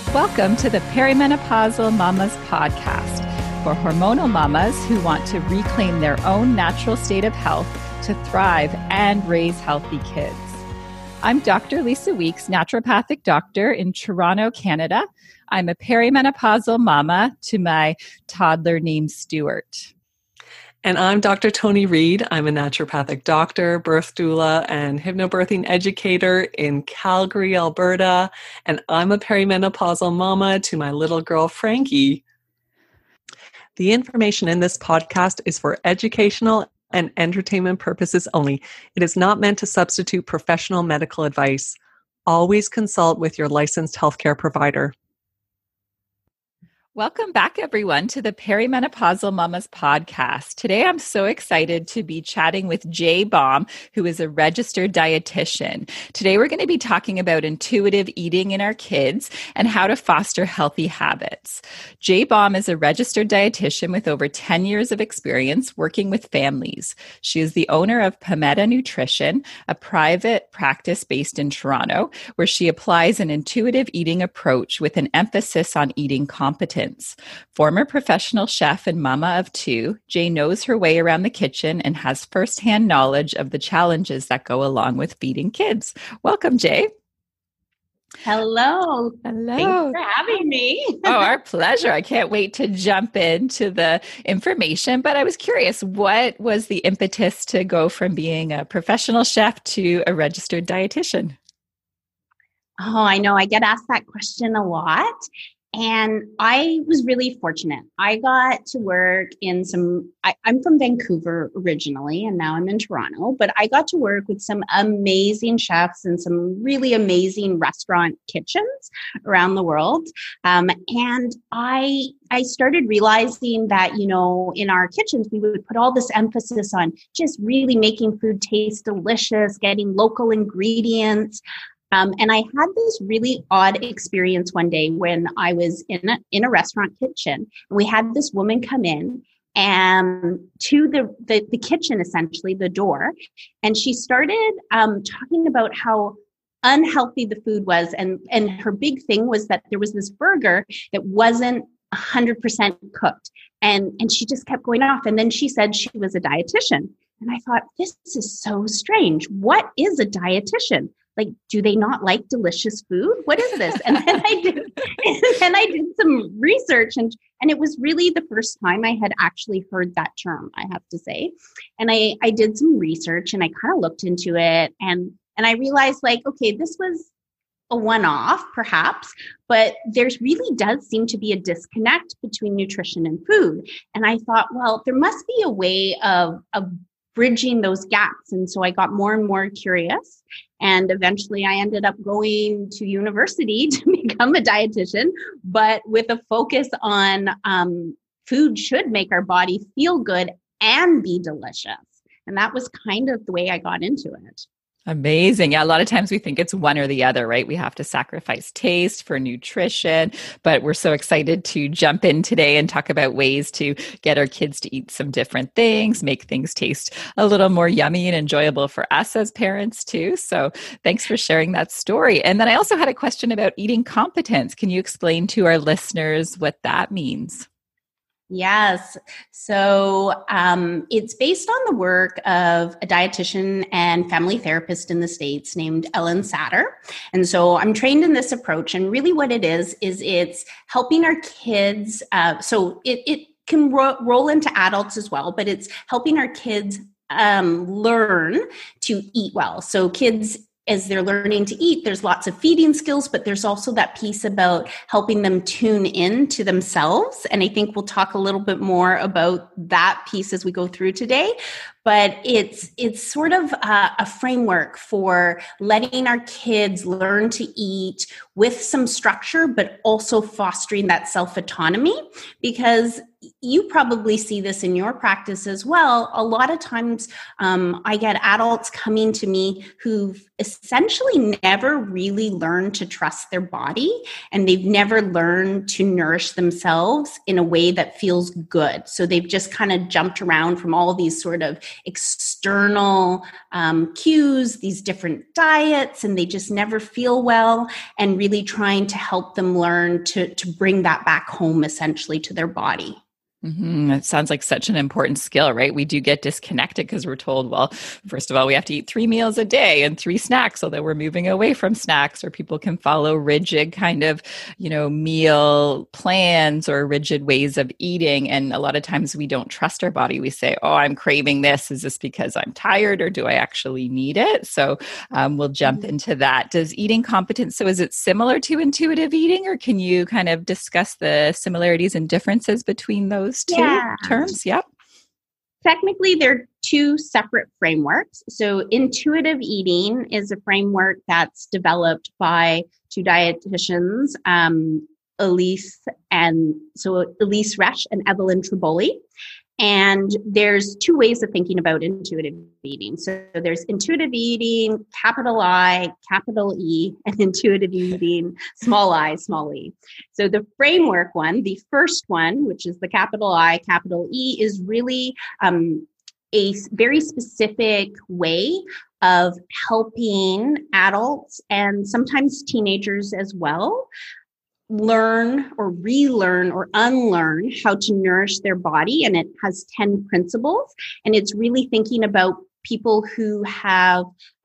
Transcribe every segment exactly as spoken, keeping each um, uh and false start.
Welcome to the Perimenopausal Mamas podcast for hormonal mamas who want to reclaim their own natural state of health to thrive and raise healthy kids. I'm Doctor Lisa Weeks, naturopathic doctor in Toronto, Canada. I'm a perimenopausal mama to my toddler named Stuart. And I'm Doctor Toni Reed. I'm a naturopathic doctor, birth doula, and hypnobirthing educator in Calgary, Alberta. And I'm a perimenopausal mama to my little girl, Frankie. The information in this podcast is for educational and entertainment purposes only. It is not meant to substitute professional medical advice. Always consult with your licensed healthcare provider. Welcome back, everyone, to the Perimenopausal Mamas podcast. Today, I'm so excited to be chatting with Jay Baum, who is a registered dietitian. Today, we're going to be talking about intuitive eating in our kids and how to foster healthy habits. Jay Baum is a registered dietitian with over ten years of experience working with families. She is the owner of Pometa Nutrition, a private practice based in Toronto, where she applies an intuitive eating approach with an emphasis on eating competence. Former professional chef and mama of two, Jay knows her way around the kitchen and has firsthand knowledge of the challenges that go along with feeding kids. Welcome, Jay. Hello. Hello. Thanks for having me. Oh, our pleasure. I can't wait to jump into the information, but I was curious, what was the impetus to go from being a professional chef to a registered dietitian? Oh, I know. I get asked that question a lot. And I was really fortunate. I got to work in some, I, I'm from Vancouver originally, and now I'm in Toronto, but I got to work with some amazing chefs and some really amazing restaurant kitchens around the world. Um, and I, I started realizing that, you know, in our kitchens, we would put all this emphasis on just really making food taste delicious, getting local ingredients. Um, and I had this really odd experience one day when I was in a, in a restaurant kitchen. And we had this woman come in and to the, the, the kitchen, essentially the door. And she started um, talking about how unhealthy the food was. And, and her big thing was that there was this burger that wasn't one hundred percent cooked. And, and she just kept going off. And then she said she was a dietitian. And I thought, this is so strange. What is a dietitian? Like, do they not like delicious food? What is this? And then I did, and then I did some research, and and it was really the first time I had actually heard that term, I have to say. And I I did some research, and I kind of looked into it, and and I realized, like, okay, this was a one-off, perhaps, but there's really does seem to be a disconnect between nutrition and food. And I thought, well, there must be a way of of bridging those gaps. And so I got more and more curious. And eventually I ended up going to university to become a dietitian, but with a focus on um, food should make our body feel good and be delicious. And that was kind of the way I got into it. Amazing. Yeah, a lot of times we think it's one or the other, right? We have to sacrifice taste for nutrition, but we're so excited to jump in today and talk about ways to get our kids to eat some different things, make things taste a little more yummy and enjoyable for us as parents too. So thanks for sharing that story. And then I also had a question about eating competence. Can you explain to our listeners what that means? Yes. So um, it's based on the work of a dietitian and family therapist in the States named Ellen Satter. And so I'm trained in this approach. And really what it is, is it's helping our kids. Uh, so it, it can ro- roll into adults as well, but it's helping our kids um, learn to eat well. So kids, as they're learning to eat, there's lots of feeding skills, but there's also that piece about helping them tune in to themselves. And I think we'll talk a little bit more about that piece as we go through today. But it's it's sort of a, a framework for letting our kids learn to eat with some structure, but also fostering that self-autonomy. Because you probably see this in your practice as well. A lot of times um, I get adults coming to me who've essentially never really learned to trust their body, and they've never learned to nourish themselves in a way that feels good. So they've just kind of jumped around from all these sort of external um, cues, these different diets, and they just never feel well, and really trying to help them learn to, to bring that back home essentially to their body. Mm-hmm. It sounds like such an important skill, right? We do get disconnected because we're told, well, first of all, we have to eat three meals a day and three snacks, although we're moving away from snacks, or people can follow rigid kind of, you know, meal plans or rigid ways of eating. And a lot of times we don't trust our body. We say, oh, I'm craving this. Is this because I'm tired, or do I actually need it? So um, we'll jump into that. Does eating competence, so is it similar to intuitive eating, or can you kind of discuss the similarities and differences between those two yeah. terms? Yep. Technically, they're two separate frameworks. So intuitive eating is a framework that's developed by two dietitians, um, Elise and so Elise Resch and Evelyn Triboli. And there's two ways of thinking about intuitive eating. So there's intuitive eating, capital I, capital E, and intuitive eating, small I, small e. So the framework one, the first one, which is the capital I, capital E, is really um, a very specific way of helping adults and sometimes teenagers as well learn or relearn or unlearn how to nourish their body. And it has ten principles. And it's really thinking about people who have,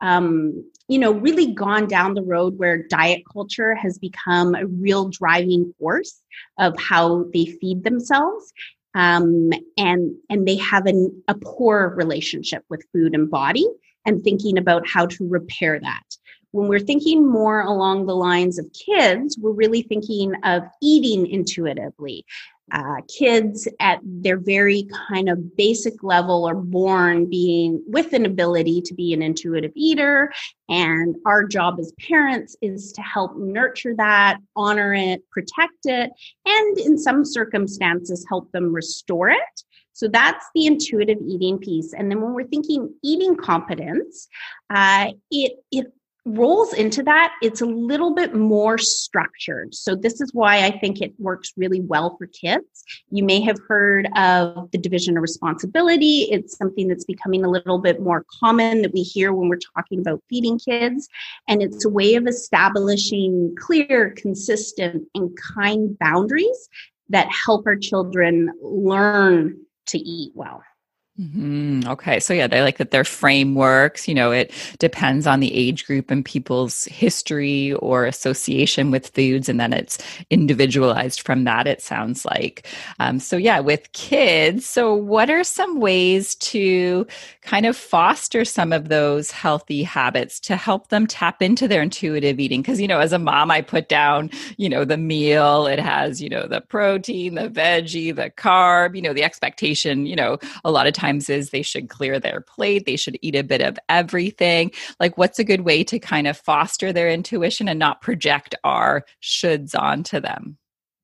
um, you know, really gone down the road where diet culture has become a real driving force of how they feed themselves. Um, and, and they have an, a poor relationship with food and body, and thinking about how to repair that. When we're thinking more along the lines of kids, we're really thinking of eating intuitively. Uh, kids at their very kind of basic level are born being with an ability to be an intuitive eater. And our job as parents is to help nurture that, honor it, protect it, and in some circumstances, help them restore it. So that's the intuitive eating piece. And then when we're thinking eating competence, uh, it it rolls into that. It's a little bit more structured. So this is why I think it works really well for kids. You may have heard of the division of responsibility. It's something that's becoming a little bit more common that we hear when we're talking about feeding kids. And it's a way of establishing clear, consistent, and kind boundaries that help our children learn to eat well. Mm-hmm. Okay. So yeah, they like that their frameworks, you know, it depends on the age group and people's history or association with foods. And then it's individualized from that, it sounds like. Um, so yeah, with kids, so what are some ways to kind of foster some of those healthy habits to help them tap into their intuitive eating? Because, you know, as a mom, I put down, you know, the meal, it has, you know, the protein, the veggie, the carb, you know, the expectation, you know, a lot of times is they should clear their plate. They should eat a bit of everything. Like, what's a good way to kind of foster their intuition and not project our shoulds onto them?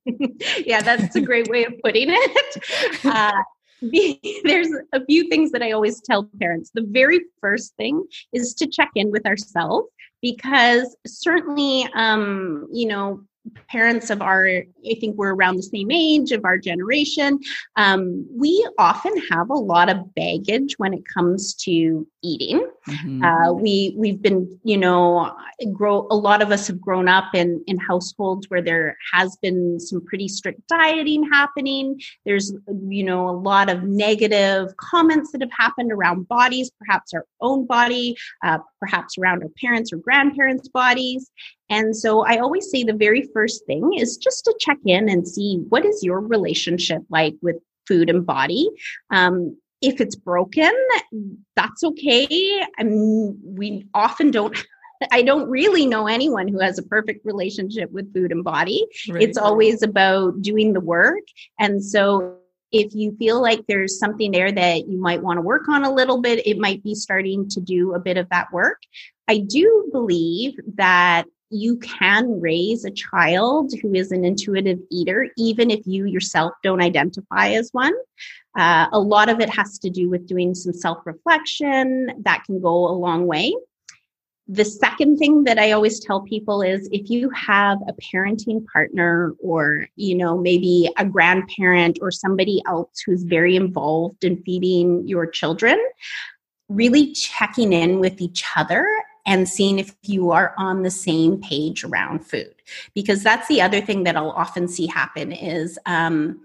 Yeah, that's a great way of putting it. Uh, the, there's a few things that I always tell parents. The very first thing is to check in with ourselves, because certainly, um, you know, parents of our, I think we're around the same age of our generation. Um, we often have a lot of baggage when it comes to eating. Mm-hmm. Uh, we, we've been, you know, grow, a lot of us have grown up in, in households where there has been some pretty strict dieting happening. There's, you know, a lot of negative comments that have happened around bodies, perhaps our own body, uh, perhaps around our parents' or grandparents' bodies. And so I always say the very first thing is just to check in and see, what is your relationship like with food and body? Um, if it's broken, that's okay. I mean, we often don't, I don't really know anyone who has a perfect relationship with food and body. Right. It's always about doing the work. And so if you feel like there's something there that you might want to work on a little bit, it might be starting to do a bit of that work. I do believe that you can raise a child who is an intuitive eater, even if you yourself don't identify as one. Uh, a lot of it has to do with doing some self-reflection. That can go a long way. The second thing that I always tell people is if you have a parenting partner or, you know, maybe a grandparent or somebody else who's very involved in feeding your children, really checking in with each other and seeing if you are on the same page around food. Because that's the other thing that I'll often see happen is um,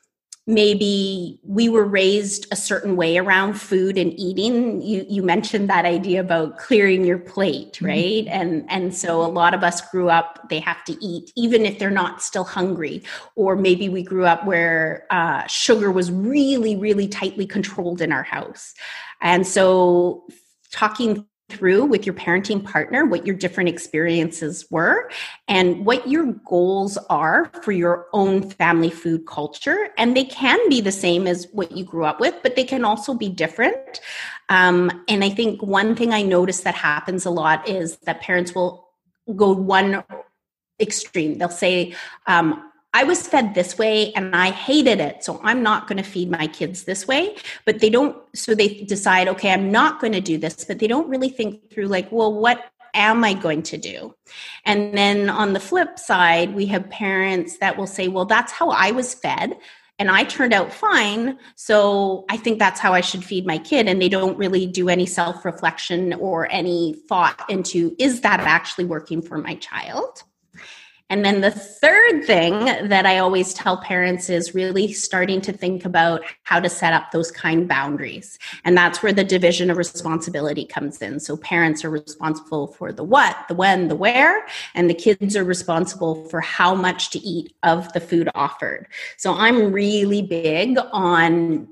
maybe we were raised a certain way around food and eating. You you mentioned that idea about clearing your plate, right? Mm-hmm. And and so a lot of us grew up, they have to eat, even if they're not still hungry. Or maybe we grew up where uh, sugar was really, really tightly controlled in our house. And so talking through with your parenting partner what your different experiences were and what your goals are for your own family food culture. And they can be the same as what you grew up with, but they can also be different. Um, and I think one thing I notice that happens a lot is that parents will go one extreme. They'll say, um, I was fed this way and I hated it, so I'm not going to feed my kids this way. But they don't, so they decide, okay, I'm not going to do this, but they don't really think through like, well, what am I going to do? And then on the flip side, we have parents that will say, well, that's how I was fed and I turned out fine, so I think that's how I should feed my kid. And they don't really do any self-reflection or any thought into, is that actually working for my child? And then the third thing that I always tell parents is really starting to think about how to set up those kind boundaries. And that's where the division of responsibility comes in. So parents are responsible for the what, the when, the where, and the kids are responsible for how much to eat of the food offered. So I'm really big on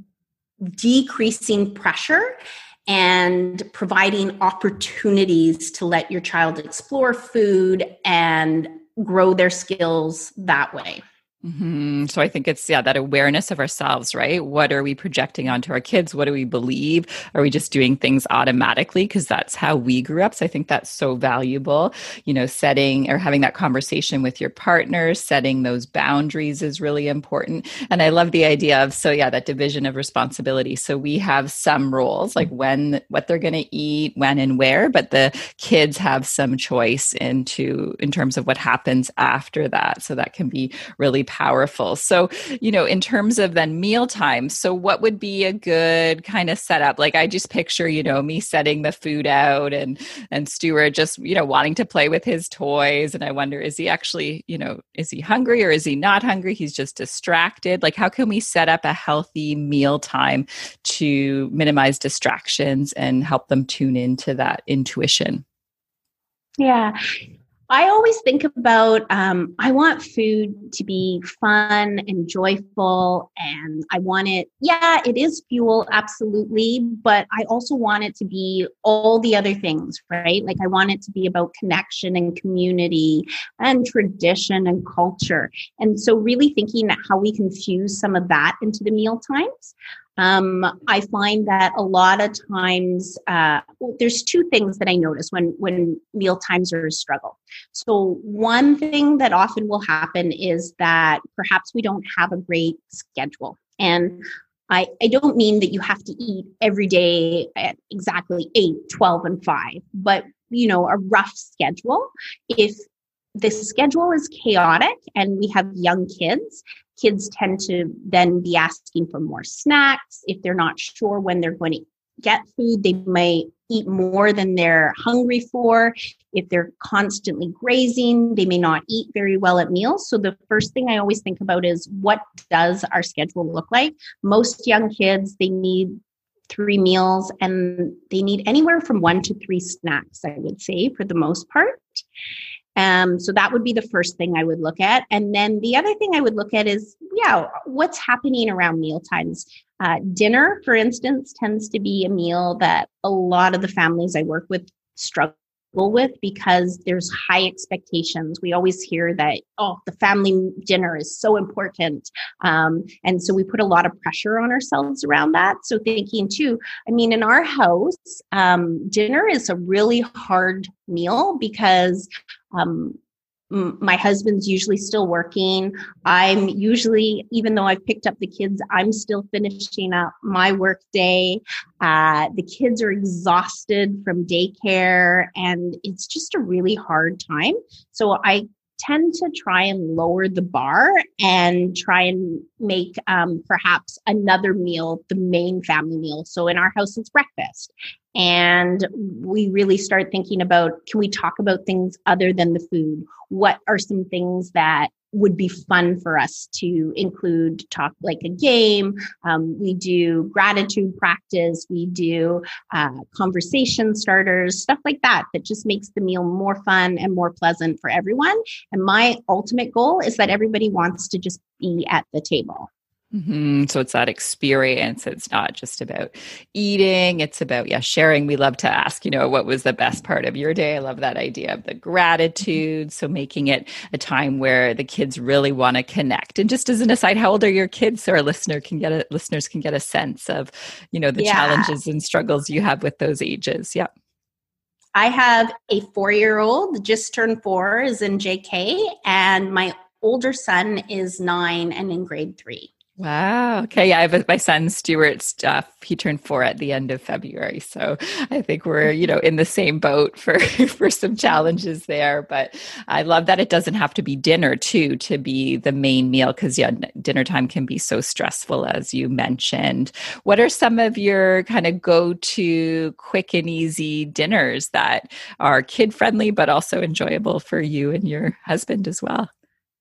decreasing pressure and providing opportunities to let your child explore food and grow their skills that way. Mm-hmm. So I think it's, yeah, that awareness of ourselves, right? What are we projecting onto our kids? What do we believe? Are we just doing things automatically? Because that's how we grew up. So I think that's so valuable, you know, setting or having that conversation with your partner, setting those boundaries is really important. And I love the idea of, so yeah, that division of responsibility. So we have some roles, like when, what they're going to eat, when and where, but the kids have some choice into, in terms of what happens after that. So that can be really powerful. So, you know, in terms of then mealtime, so what would be a good kind of setup? Like I just picture, you know, me setting the food out and, and Stuart just, you know, wanting to play with his toys. And I wonder, is he actually, you know, is he hungry or is he not hungry? He's just distracted. Like how can we set up a healthy mealtime to minimize distractions and help them tune into that intuition? Yeah. I always think about, um, I want food to be fun and joyful, and I want it, yeah, it is fuel, absolutely, but I also want it to be all the other things, right? Like I want it to be about connection and community and tradition and culture. And so really thinking how we can fuse some of that into the meal times. Um, I find that a lot of times, uh, well, there's two things that I notice when, when meal times are a struggle. So one thing that often will happen is that perhaps we don't have a great schedule. And I, I don't mean that you have to eat every day at exactly eight, twelve, and five, but, you know, a rough schedule. If the schedule is chaotic and we have young kids, kids tend to then be asking for more snacks. If they're not sure when they're going to get food, they may eat more than they're hungry for. If they're constantly grazing, they may not eat very well at meals. So the first thing I always think about is, what does our schedule look like? Most young kids, they need three meals and they need anywhere from one to three snacks, I would say, for the most part. Um, so that would be the first thing I would look at. And then the other thing I would look at is, yeah, what's happening around meal times? Uh, dinner, for instance, tends to be a meal that a lot of the families I work with struggle with because there's high expectations. We always hear that, oh, the family dinner is so important. Um, and so we put a lot of pressure on ourselves around that. So thinking too, I mean, in our house, um, dinner is a really hard meal because um, my husband's usually still working. I'm usually, even though I've picked up the kids, I'm still finishing up my work day. Uh, the kids are exhausted from daycare, and it's just a really hard time. So I tend to try and lower the bar and try and make um, perhaps another meal the main family meal. So in our house, it's breakfast. And we really start thinking about, can we talk about things other than the food? What are some things that would be fun for us to include? Talk like a game. Um, we do gratitude practice. We do uh, conversation starters, stuff like that, that just makes the meal more fun and more pleasant for everyone. And my ultimate goal is that everybody wants to just be at the table. Mm-hmm. So it's that experience. It's not just about eating. It's about, yeah, sharing. We love to ask, you know, what was the best part of your day? I love that idea of the gratitude. So making it a time where the kids really want to connect. And just as an aside, how old are your kids? So our listener can get a, listeners can get a sense of, you know, the yeah. challenges and struggles you have with those ages. Yeah. I have a four-year-old, just turned four, is in J K, and my older son is nine and in grade three. Wow. Okay. Yeah, I have my son, Stuart Stuff. He turned four at the end of February. So I think we're, you know, in the same boat for, for some challenges there. But I love that it doesn't have to be dinner too, to be the main meal. Cause yeah, dinner time can be so stressful, as you mentioned. What are some of your kind of go-to quick and easy dinners that are kid friendly, but also enjoyable for you and your husband as well?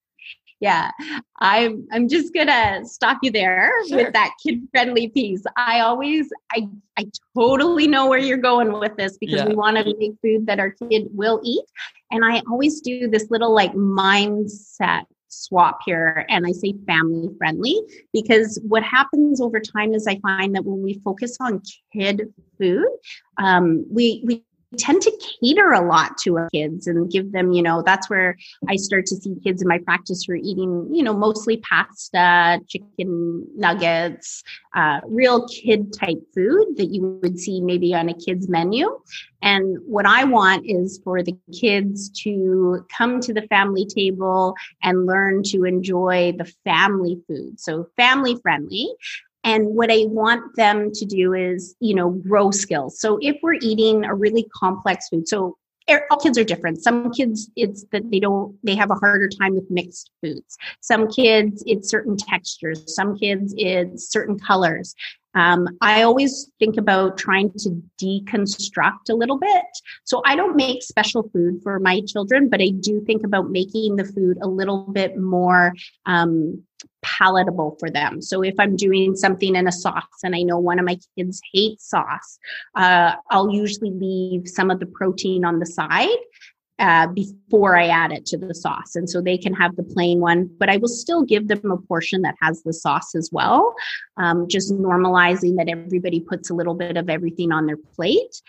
Yeah, I'm I'm just gonna stop you there sure. with that kid-friendly piece. I always, I I totally know where you're going with this because yeah. we want to make food that our kid will eat. And I always do this little like mindset swap here, and I say family friendly because what happens over time is I find that when we focus on kid food, um, we we tend to cater a lot to our kids and give them, you know, that's where I start to see kids in my practice who are eating, you know, mostly pasta, chicken nuggets, uh, real kid type food that you would see maybe on a kid's menu. And what I want is for the kids to come to the family table and learn to enjoy the family food. So family friendly. And what I want them to do is, you know, grow skills. So if we're eating a really complex food, so all kids are different. Some kids, it's that they don't, they have a harder time with mixed foods. Some kids, it's certain textures. Some kids, it's certain colors. Um, I always think about trying to deconstruct a little bit. So I don't make special food for my children, but I do think about making the food a little bit more um, palatable for them. So if I'm doing something in a sauce and I know one of my kids hates sauce, uh, I'll usually leave some of the protein on the side Uh, before I add it to the sauce. And so they can have the plain one, but I will still give them a portion that has the sauce as well. Um, just normalizing that everybody puts a little bit of everything on their plate.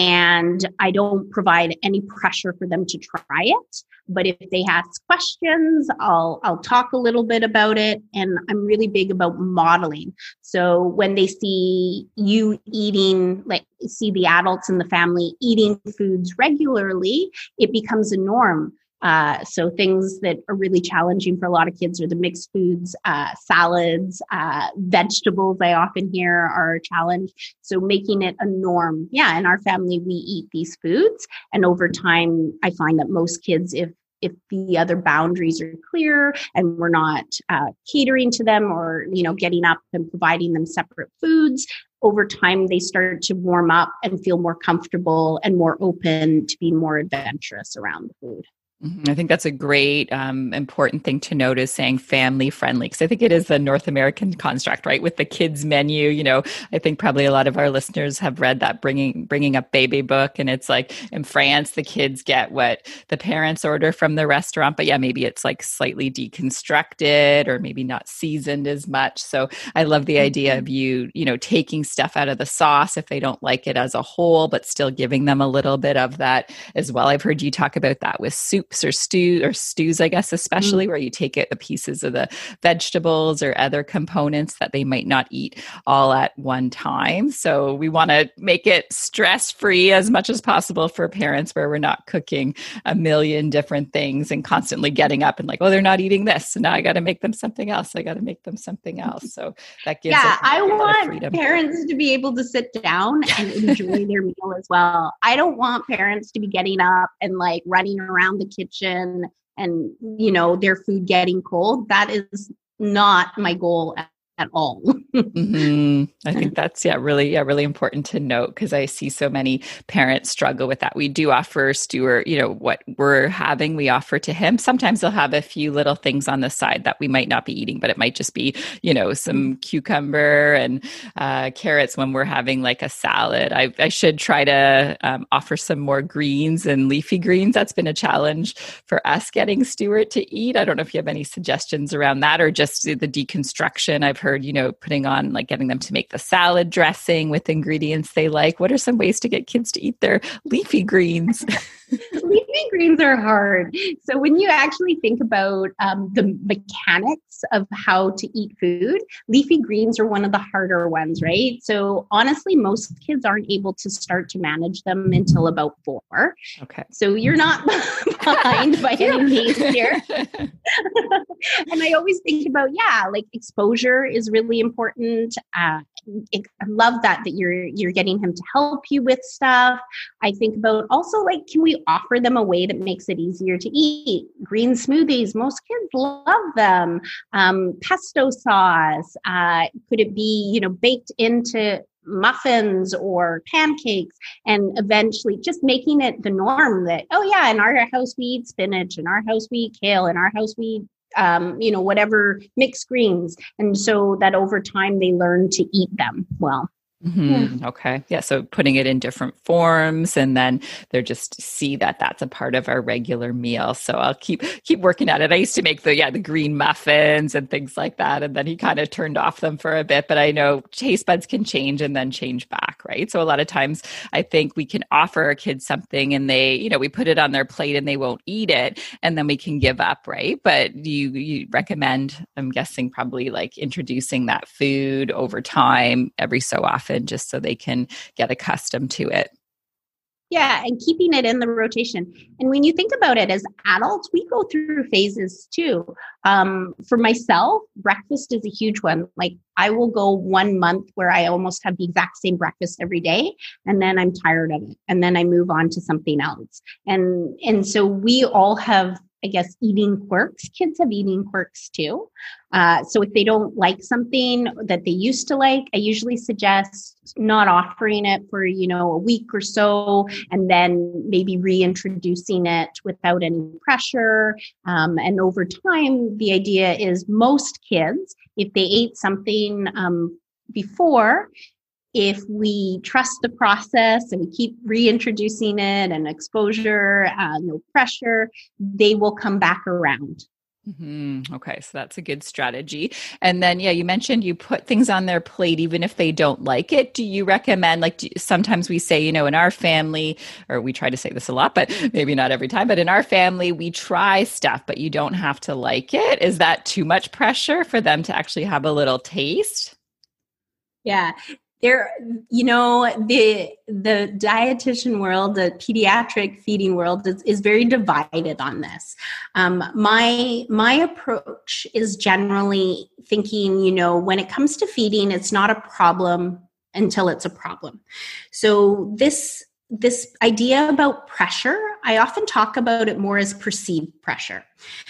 And I don't provide any pressure for them to try it. But if they ask questions, I'll I'll talk a little bit about it. And I'm really big about modeling. So when they see you eating, like see the adults in the family eating foods regularly, it becomes a norm. Uh, so things that are really challenging for a lot of kids are the mixed foods, uh, salads, uh, vegetables I often hear are a challenge. So making it a norm. Yeah, in our family, we eat these foods. And over time, I find that most kids, if if the other boundaries are clear and we're not uh, catering to them or, you know, getting up and providing them separate foods, over time, they start to warm up and feel more comfortable and more open to being more adventurous around the food. Mhm. I think that's a great, um, important thing to note is saying family friendly, because I think it is a North American construct, right? With the kids menu, you know, I think probably a lot of our listeners have read that bringing bringing up baby book, and it's like in France, the kids get what the parents order from the restaurant, but yeah, maybe it's like slightly deconstructed or maybe not seasoned as much. So I love the idea of you, you know, taking stuff out of the sauce if they don't like it as a whole, but still giving them a little bit of that as well. I've heard you talk about that with soup or stew or stews, I guess, especially mm. where you take out the pieces of the vegetables or other components that they might not eat all at one time. So we want to make it stress-free as much as possible for parents, where we're not cooking a million different things and constantly getting up and like, oh, they're not eating this, so now I got to make them something else. I got to make them something else. So that gives yeah, I want parents to be able to sit down and enjoy their meal as well. I don't want parents to be getting up and like running around the kitchen and, you know, their food getting cold. That is not my goal at, at all. mm-hmm. I think that's, yeah, really, yeah, really important to note, because I see so many parents struggle with that. We do offer Stuart, you know, what we're having, we offer to him. Sometimes they'll have a few little things on the side that we might not be eating, but it might just be, you know, some cucumber and uh, carrots when we're having like a salad. I, I should try to um, offer some more greens and leafy greens. That's been a challenge for us getting Stuart to eat. I don't know if you have any suggestions around that, or just the deconstruction. I've heard, you know, putting on, like getting them to make the salad dressing with ingredients they like. What are some ways to get kids to eat their leafy greens? Leafy greens are hard. So when you actually think about um, the mechanics of how to eat food, leafy greens are one of the harder ones, right? So honestly, most kids aren't able to start to manage them until about four. Okay. So you're not behind by any means here. And I always think about, yeah, like exposure is really important. Uh, I love that, that you're, you're getting him to help you with stuff. I think about also, like, can we offer them a way that makes it easier to eat? Green smoothies, most kids love them. Um, pesto sauce, uh, could it be, you know, baked into muffins or pancakes, and eventually just making it the norm that, oh yeah, in our house we eat spinach, in our house we eat kale, in our house we eat um, you know, whatever mixed greens. And so that over time they learn to eat them well. Mm-hmm. Yeah. Okay. Yeah. So putting it in different forms, and then they're just see that that's a part of our regular meal. So I'll keep, keep working at it. I used to make the, yeah, the green muffins and things like that. And then he kind of turned off them for a bit, but I know taste buds can change and then change back. Right. So a lot of times I think we can offer our kids something and they, you know, we put it on their plate and they won't eat it, and then we can give up. Right. But you, you recommend, I'm guessing, probably like introducing that food over time every so often, just so they can get accustomed to it. Yeah, and keeping it in the rotation. And when you think about it, as adults, we go through phases too. Um, for myself, breakfast is a huge one. Like I will go one month where I almost have the exact same breakfast every day, and then I'm tired of it, and then I move on to something else. And and so we all have, I guess, eating quirks. Kids have eating quirks too. Uh, so if they don't like something that they used to like, I usually suggest not offering it for, you know, a week or so, and then maybe reintroducing it without any pressure. Um, and over time, the idea is most kids, if they ate something um, before, if we trust the process and we keep reintroducing it and exposure, uh, no pressure, they will come back around. Mm-hmm. Okay, so that's a good strategy. And then, yeah, you mentioned you put things on their plate even if they don't like it. Do you recommend, like, do, sometimes we say, you know, in our family, or we try to say this a lot, but maybe not every time, but in our family, we try stuff, but you don't have to like it. Is that too much pressure for them to actually have a little taste? Yeah. There, you know, the the dietitian world, the pediatric feeding world is, is very divided on this. Um, my my approach is generally thinking, you know, when it comes to feeding, it's not a problem until it's a problem. So this this idea about pressure, I often talk about it more as perceived pressure.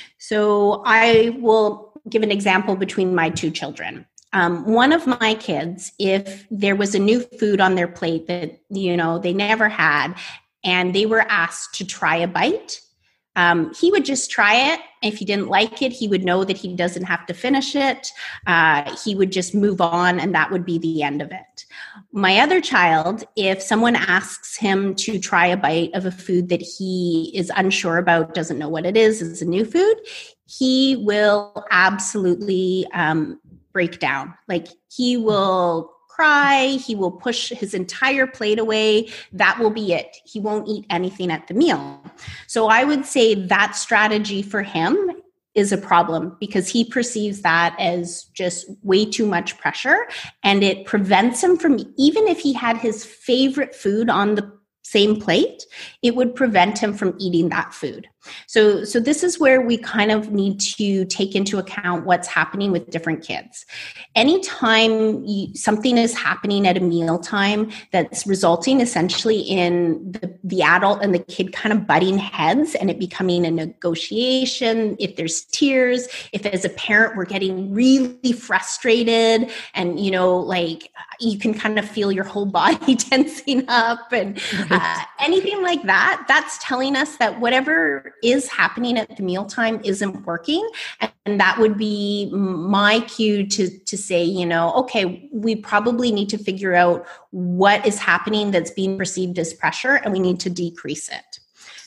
So I will give an example between my two children. Um, one of my kids, if there was a new food on their plate that, you know, they never had, and they were asked to try a bite, Um, he would just try it. If he didn't like it, he would know that he doesn't have to finish it. Uh, he would just move on, and that would be the end of it. My other child, if someone asks him to try a bite of a food that he is unsure about, doesn't know what it is, is a new food, he will absolutely um, break down. Like he will cry, he will push his entire plate away. That will be it. He won't eat anything at the meal. So I would say that strategy for him is a problem because he perceives that as just way too much pressure, and it prevents him from, even if he had his favorite food on the same plate, it would prevent him from eating that food. So, so this is where we kind of need to take into account what's happening with different kids. Anytime you, something is happening at a mealtime that's resulting essentially in the, the adult and the kid kind of butting heads and it becoming a negotiation, if there's tears, if as a parent we're getting really frustrated and, you know, like you can kind of feel your whole body tensing up and uh, anything like that, that's telling us that whatever is happening at the mealtime isn't working. And that would be my cue to, to say, you know, okay, we probably need to figure out what is happening that's being perceived as pressure, and we need to decrease it.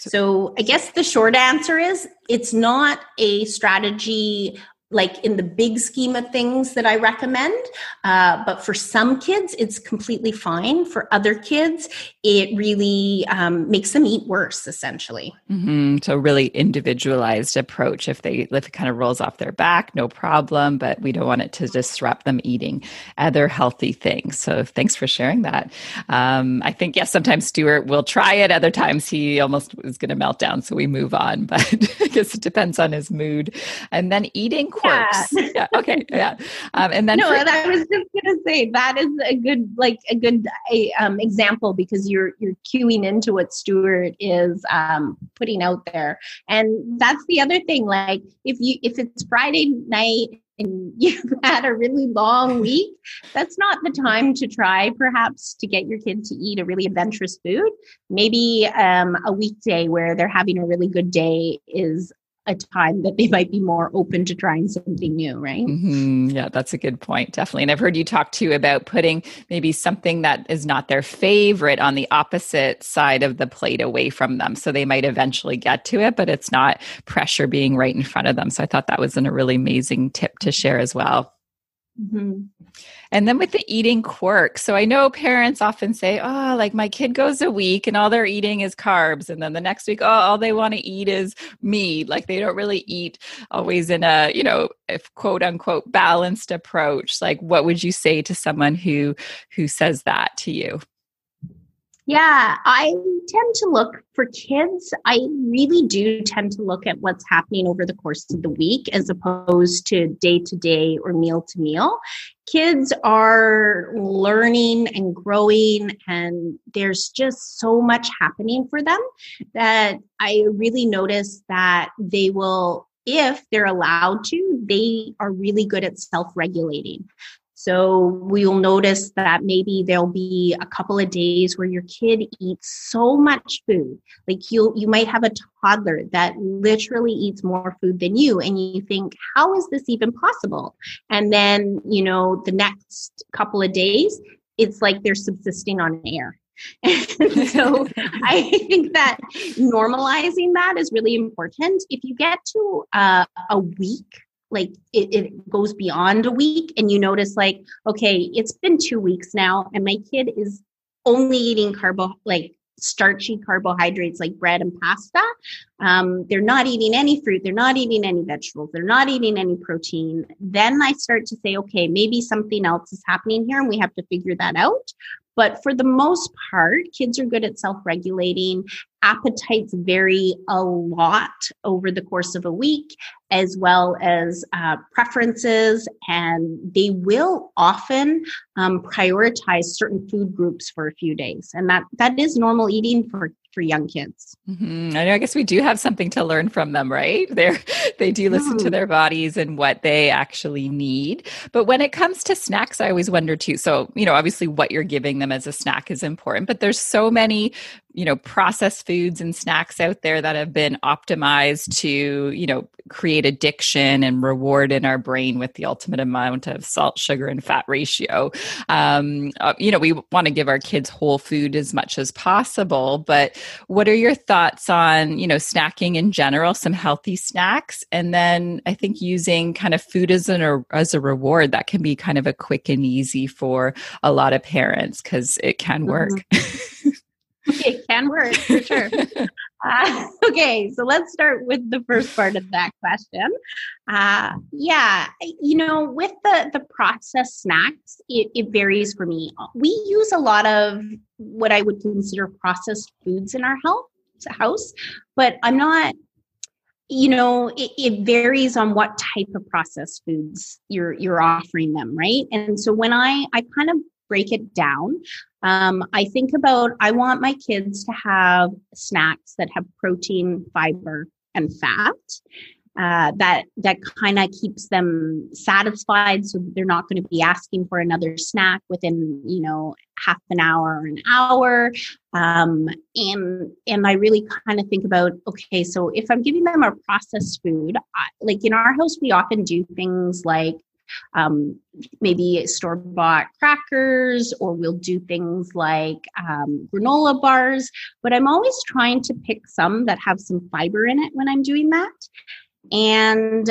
So I guess the short answer is it's not a strategy like in the big scheme of things that I recommend. Uh, but for some kids, it's completely fine. For other kids, it really um, makes them eat worse, essentially. Mm-hmm. So really individualized approach. If they if it kind of rolls off their back, no problem, but we don't want it to disrupt them eating other healthy things. So thanks for sharing that. Um, I think, yes, sometimes Stuart will try it. Other times he almost is going to melt down. So we move on, but I guess it depends on his mood. And then eating quirks. Yeah. yeah okay. Yeah. Um, and then no, for- I was just going to say that is a good, like a good a, um, example because you're you're cueing into what Stuart is um, putting out there, and that's the other thing. Like if you if it's Friday night and you've had a really long week, that's not the time to try perhaps to get your kid to eat a really adventurous food. Maybe um, a weekday where they're having a really good day is a time that they might be more open to trying something new, right? Mm-hmm. Yeah, that's a good point. Definitely. And I've heard you talk too about putting maybe something that is not their favorite on the opposite side of the plate away from them. So they might eventually get to it, but it's not pressure being right in front of them. So I thought that was a really amazing tip to share as well. Mm-hmm. And then with the eating quirk. So I know parents often say, oh, like my kid goes a week and all they're eating is carbs. And then the next week, oh, all they want to eat is meat. Like they don't really eat always in a, you know, if quote unquote balanced approach. Like what would you say to someone who, who says that to you? Yeah, I tend to look for kids. I really do tend to look at what's happening over the course of the week as opposed to day to day or meal to meal. Kids are learning and growing, and there's just so much happening for them that I really notice that they will, if they're allowed to, they are really good at self-regulating. So we'll notice that maybe there'll be a couple of days where your kid eats so much food. Like you you might have a toddler that literally eats more food than you. And you think, how is this even possible? And then, you know, the next couple of days, it's like they're subsisting on air. And so I think that normalizing that is really important. If you get to uh, a week, like it, it goes beyond a week and you notice like, okay, it's been two weeks now and my kid is only eating carbo, like starchy carbohydrates like bread and pasta. Um, they're not eating any fruit. They're not eating any vegetables. They're not eating any protein. Then I start to say, okay, maybe something else is happening here and we have to figure that out. But for the most part, kids are good at self-regulating. Appetites vary a lot over the course of a week, as well as uh, preferences, and they will often um, prioritize certain food groups for a few days. And that that is normal eating for, for young kids. Mm-hmm. I know, I guess we do have something to learn from them, right? They're, they do listen mm. to their bodies and what they actually need. But when it comes to snacks, I always wonder too. So, you know, obviously what you're giving them as a snack is important, but there's so many you know, processed foods and snacks out there that have been optimized to, you know, create addiction and reward in our brain with the ultimate amount of salt, sugar, and fat ratio. Um, uh, you know, we want to give our kids whole food as much as possible, but what are your thoughts on, you know, snacking in general, some healthy snacks, and then I think using kind of food as an as a reward that can be kind of a quick and easy for a lot of parents because it can work. Mm-hmm. It can work for sure. Uh, okay, so let's start with the first part of that question. Uh, yeah, you know, with the the processed snacks, it, it varies for me. We use a lot of what I would consider processed foods in our health, house, but I'm not. You know, it, it varies on what type of processed foods you're you're offering them, right? And so when I I kind of break it down, um, I think about I want my kids to have snacks that have protein, fiber, and fat. Uh, that that kind of keeps them satisfied, so they're not going to be asking for another snack within, you know, half an hour or an hour. Um, and and I really kind of think about, okay, so if I'm giving them a processed food, I, like in our house, we often do things like um, maybe store-bought crackers, or we'll do things like um, granola bars. But I'm always trying to pick some that have some fiber in it when I'm doing that. And,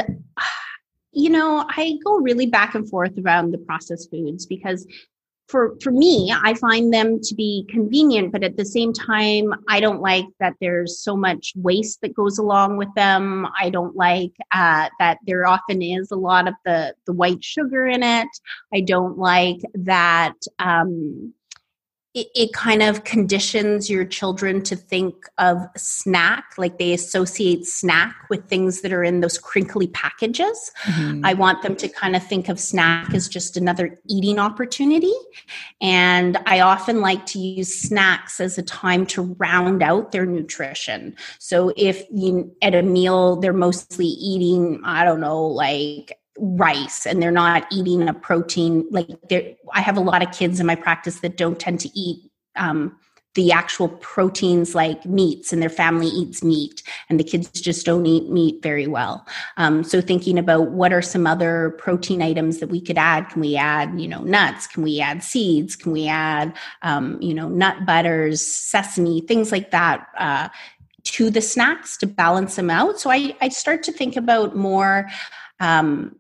you know, I go really back and forth around the processed foods because for, for me, I find them to be convenient, but at the same time, I don't like that there's so much waste that goes along with them. I don't like uh, that there often is a lot of the, the white sugar in it. I don't like that um, it, it kind of conditions your children to think of snack, like they associate snack with things that are in those crinkly packages. Mm-hmm. I want them to kind of think of snack as just another eating opportunity. And I often like to use snacks as a time to round out their nutrition. So if you at a meal, they're mostly eating, I don't know, like rice, and they're not eating a protein. Like I have a lot of kids in my practice that don't tend to eat um, the actual proteins like meats, and their family eats meat, and the kids just don't eat meat very well. Um, so thinking about what are some other protein items that we could add? Can we add, you know, nuts? Can we add seeds? Can we add, um, you know, nut butters, sesame, things like that, uh, to the snacks to balance them out? So I, I start to think about more, um,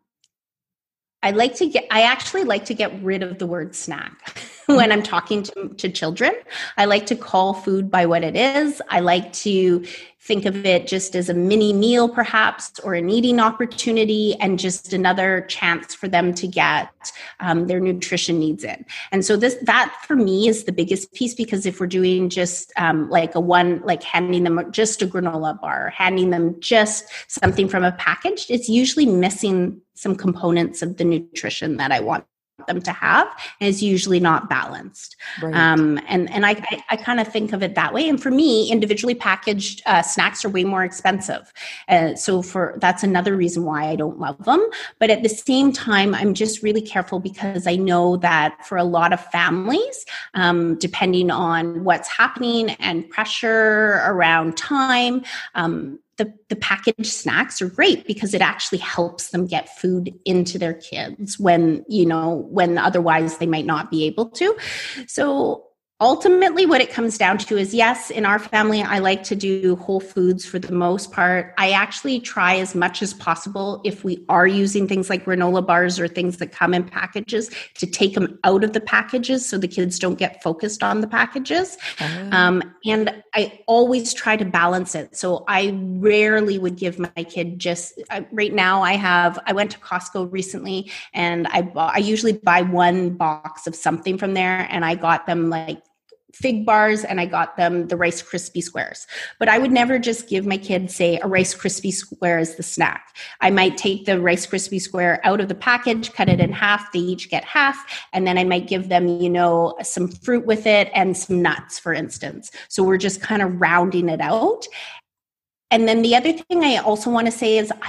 I like to get, I actually like to get rid of the word snack when I'm talking to, to children. I like to call food by what it is. I like to think of it just as a mini meal, perhaps, or an eating opportunity, and just another chance for them to get um, their nutrition needs in. And so this, that for me is the biggest piece, because if we're doing just um, like a one, like handing them just a granola bar, or handing them just something from a package, it's usually missing some components of the nutrition that I want them to have, and it's usually not balanced. Right. Um, and and I, I, I kind of think of it that way. And for me, individually packaged uh, snacks are way more expensive. Uh, so for that's another reason why I don't love them. But at the same time, I'm just really careful, because I know that for a lot of families, um, depending on what's happening and pressure around time, um, The, the packaged snacks are great because it actually helps them get food into their kids when, you know, when otherwise they might not be able to. So ultimately what it comes down to is, yes, in our family, I like to do whole foods for the most part. I actually try as much as possible, if we are using things like granola bars or things that come in packages, to take them out of the packages so the kids don't get focused on the packages. Oh. Um, and I always try to balance it. So I rarely would give my kid just, uh, right now I have, I went to Costco recently, and I, I usually buy one box of something from there, and I got them like Fig bars, and I got them the Rice Krispie squares. But I would never just give my kids, say, a Rice Krispie square as the snack. I might take the Rice Krispie square out of the package, cut it in half, they each get half, and then I might give them, you know, some fruit with it and some nuts, for instance. So we're just kind of rounding it out. And then the other thing I also want to say is, I don't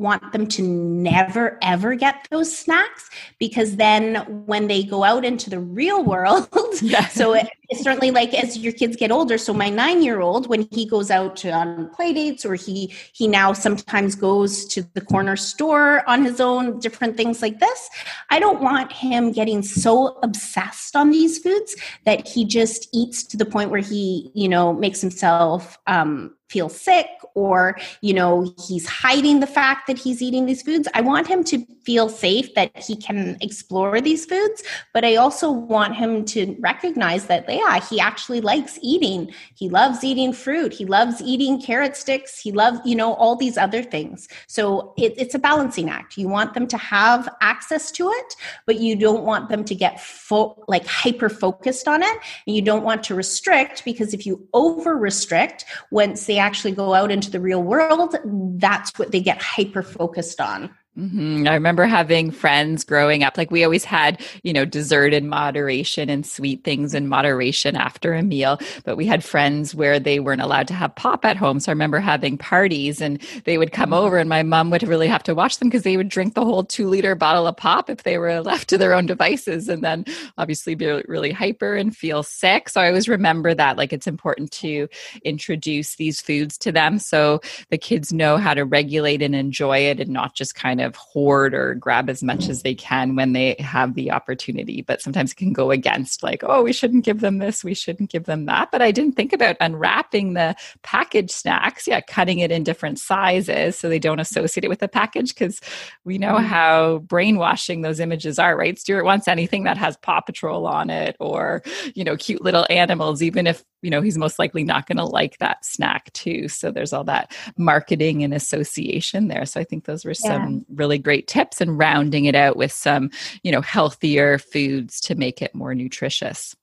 want them to never, ever get those snacks, because then when they go out into the real world, yeah. so it, it's certainly like as your kids get older. So my nine-year-old, when he goes out to, on play dates, or he, he now sometimes goes to the corner store on his own, different things like this, I don't want him getting so obsessed on these foods that he just eats to the point where he, you know, makes himself um, feel sick, or, you know, he's hiding the fact that he's eating these foods. I want him to feel safe that he can explore these foods, but I also want him to recognize that, yeah, he actually likes eating. He loves eating fruit. He loves eating carrot sticks. He loves, you know, all these other things. So it, it's a balancing act. You want them to have access to it, but you don't want them to get fo- like hyper focused on it. And you don't want to restrict, because if you over restrict, once they actually go out into the real world, that's what they get hyper focused on. Mm-hmm. I remember having friends growing up, like we always had, you know, dessert in moderation and sweet things in moderation after a meal, but we had friends where they weren't allowed to have pop at home. So I remember having parties and they would come over and my mom would really have to watch them because they would drink the whole two liter bottle of pop if they were left to their own devices, and then obviously be really hyper and feel sick. So I always remember that, like, it's important to introduce these foods to them so the kids know how to regulate and enjoy it, and not just kind of hoard or grab as much as they can when they have the opportunity. But sometimes it can go against, like, oh, we shouldn't give them this, we shouldn't give them that. But I didn't think about unwrapping the packaged snacks. Yeah, cutting it in different sizes so they don't associate it with the package, because we know how brainwashing those images are, right? Stuart wants anything that has Paw Patrol on it, or, you know, cute little animals, even if, you know, he's most likely not going to like that snack too. So there's all that marketing and association there. So I think those were some yeah. really great tips, and rounding it out with some, you know, healthier foods to make it more nutritious.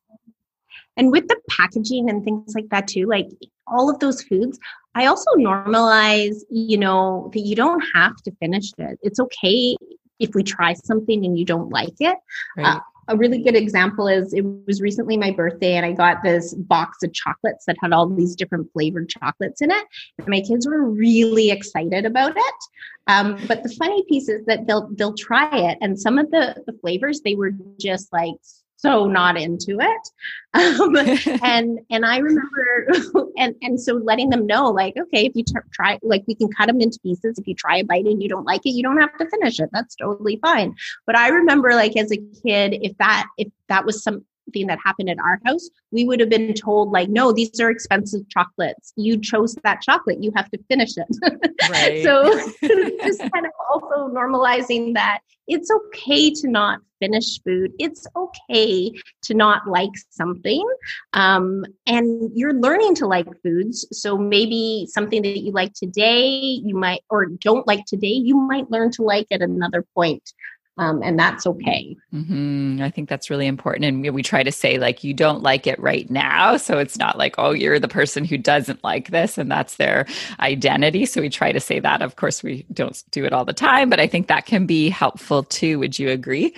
And with the packaging and things like that too, like all of those foods, I also normalize, you know, that you don't have to finish it. It's okay if we try something and you don't like it. Right. Uh, A really good example is, it was recently my birthday and I got this box of chocolates that had all these different flavored chocolates in it. And my kids were really excited about it. Um, but the funny piece is that they'll they'll try it. And some of the, the flavors, they were just like so not into it. Um, and and I remember, and, and so letting them know, like, okay, if you t- try, like we can cut them into pieces. If you try a bite and you don't like it, you don't have to finish it. That's totally fine. But I remember, like, as a kid, if that, if that was something that happened at our house, we would have been told, like, no, these are expensive chocolates. You chose that chocolate. You have to finish it. Right. So just kind of also normalizing that it's okay to not finish food. It's okay to not like something. Um, and you're learning to like foods. So maybe something that you like today, you might, or don't like today, you might learn to like at another point. Um, and that's okay. Mm-hmm. I think that's really important. And we try to say, like, you don't like it right now. So it's not like, oh, you're the person who doesn't like this and that's their identity. So we try to say that. Of course, we don't do it all the time, but I think that can be helpful too. Would you agree?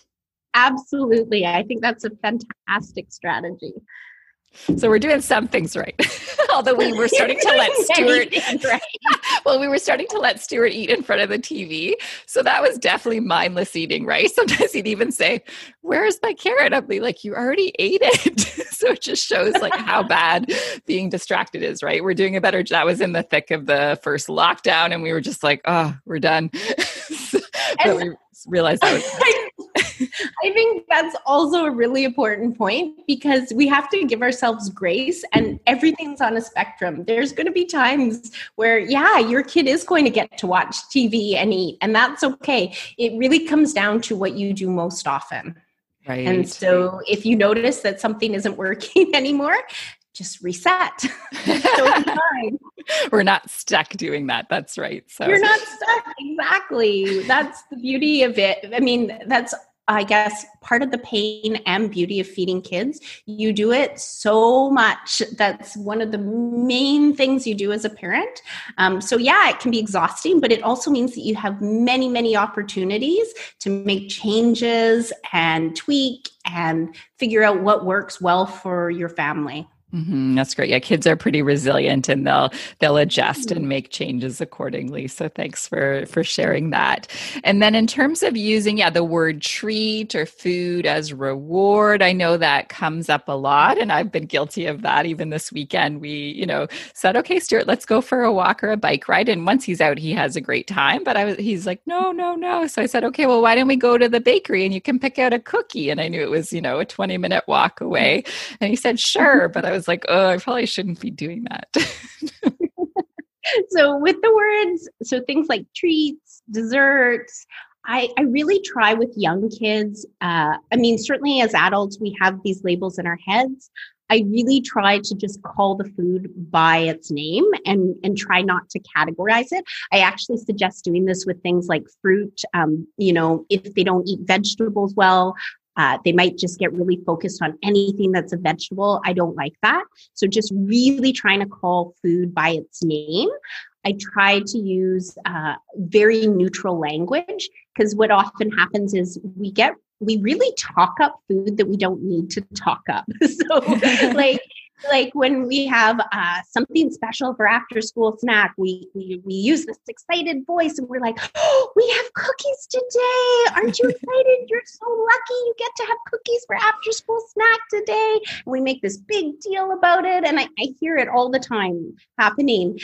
Absolutely. I think that's a fantastic strategy. So we're doing some things right. Although we were starting to let Stuart right. Well, we were starting to let Stuart eat in front of the T V. So that was definitely mindless eating, right? Sometimes he'd even say, where's my carrot? I'd be like, you already ate it. So it just shows, like, how bad being distracted is, right? We're doing a better job. That was in the thick of the first lockdown and we were just like, oh, we're done. But we realized that was I think that's also a really important point, because we have to give ourselves grace, and everything's on a spectrum. There's going to be times where, yeah, your kid is going to get to watch T V and eat, and that's okay. It really comes down to what you do most often. Right. And so if you notice that something isn't working anymore, just reset. Fine. We're not stuck doing that. That's right. So you're not stuck. Exactly. That's the beauty of it. I mean, that's, I guess, part of the pain and beauty of feeding kids. You do it so much. That's one of the main things you do as a parent. Um, so yeah, it can be exhausting, but it also means that you have many, many opportunities to make changes and tweak and figure out what works well for your family. Mm-hmm. That's great. Yeah, kids are pretty resilient and they'll they'll adjust and make changes accordingly. So thanks for for sharing that. And then in terms of using, yeah, the word treat or food as reward, I know that comes up a lot, and I've been guilty of that. Even this weekend, we you know said, okay, Stuart, let's go for a walk or a bike ride. And once he's out, he has a great time. But I was he's like, no, no, no. So I said, okay, well, why don't we go to the bakery and you can pick out a cookie? And I knew it was you know a twenty minute walk away. And he said, sure, but I was like, oh, I probably shouldn't be doing that. So with the words, so things like treats, desserts, I, I really try with young kids. Uh, I mean, certainly as adults, we have these labels in our heads. I really try to just call the food by its name and, and try not to categorize it. I actually suggest doing this with things like fruit. Um, you know, if they don't eat vegetables well, Uh, they might just get really focused on anything that's a vegetable. I don't like that. So just really trying to call food by its name. I try to use uh, very neutral language, because what often happens is we get, we really talk up food that we don't need to talk up. So like, like when we have uh, something special for after school snack, we, we we use this excited voice and we're like, oh, we have cookies today. Aren't you excited? You're so lucky you get to have cookies for after school snack today. And we make this big deal about it. And I, I hear it all the time happening,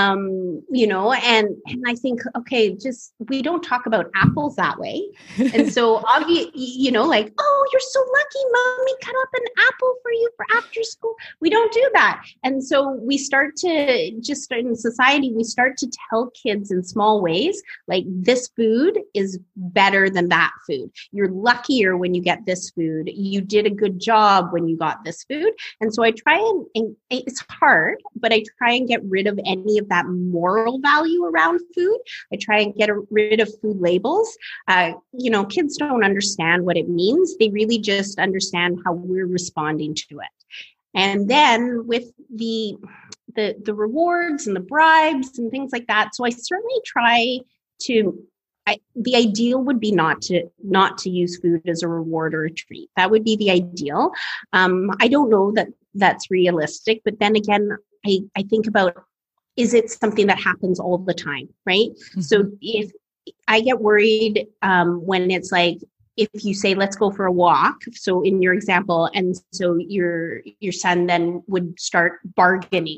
um, you know, and, and I think, okay, just, we don't talk about apples that way. And so obviously, you know, like, oh, you're so lucky, mommy cut up an apple for you for after school. We don't do that. And so we start to just in society, we start to tell kids in small ways, like this food is better than that food. You're luckier when you get this food. You did a good job when you got this food. And so I try and, and it's hard, but I try and get rid of any of that moral value around food. I try and get rid of food labels. Uh, you know, kids don't understand what it means. They really just understand how we're responding to it. And then with the, the the rewards and the bribes and things like that. So I certainly try to, I, the ideal would be not to not to use food as a reward or a treat. That would be the ideal. Um, I don't know that that's realistic, but then again, I, I think about, is it something that happens all the time, right? Mm-hmm. So if I get worried um, when it's like, if you say, let's go for a walk, so in your example, and so your your son then would start bargaining.